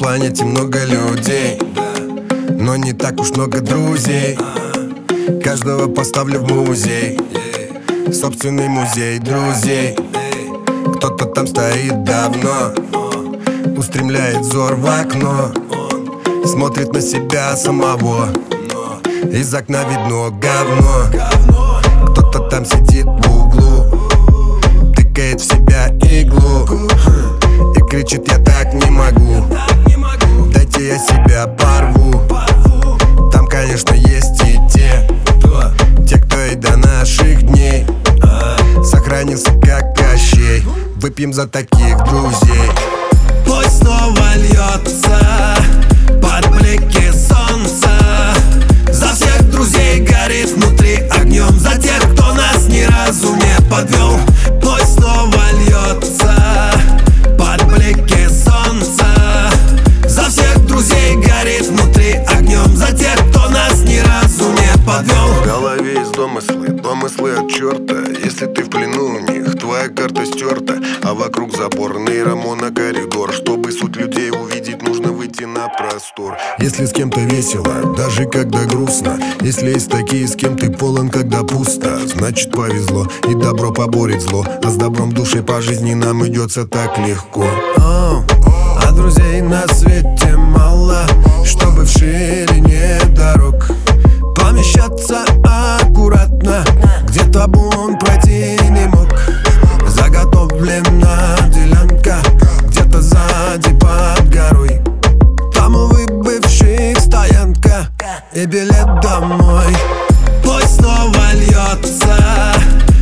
планете много людей, но не так уж много друзей. Каждого поставлю в музей, собственный музей друзей. Кто-то там стоит давно, устремляет взор в окно, смотрит на себя самого, из окна видно говно. Кто-то там сидит в углу, тыкает в себя иглу и кричит: я так не могу, дайте я себя порву. Там, конечно, есть и те, кто и до наших дней сохранился как Кощей. Выпьем за таких друзей. Пусть снова льется под блики солнца, за всех друзей горит внутри огнем, за тех, кто нас ни разу не подвел. Пусть снова льется под блики солнца, за всех друзей горит внутри огнем, за тех, кто нас ни разу не подвел. В голове есть домыслы от черта. Если ты в плену у них, твоя карта стерта, а вокруг забор, нейромона коридор. Чтобы суть людей увидеть, нужно выйти на простор. Если с кем-то весело, даже когда грустно, если есть такие, с кем ты полон, когда пусто, значит повезло, и добро поборет зло. А с добром души по жизни нам идется так легко. А друзей на свете мало, чтобы в ширине дорог помещаться аккуратно, где табун пройти не мог. Заготовлена делянка где-то сзади под горой, там у бывших стоянка и билет домой. Пусть снова льется